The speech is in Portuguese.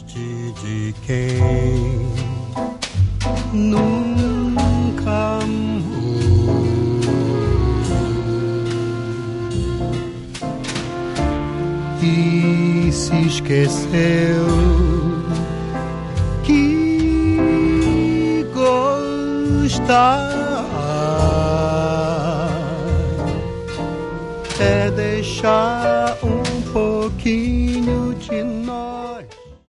de quem nunca amou. E se esqueceu que gostar é deixar um pouquinho de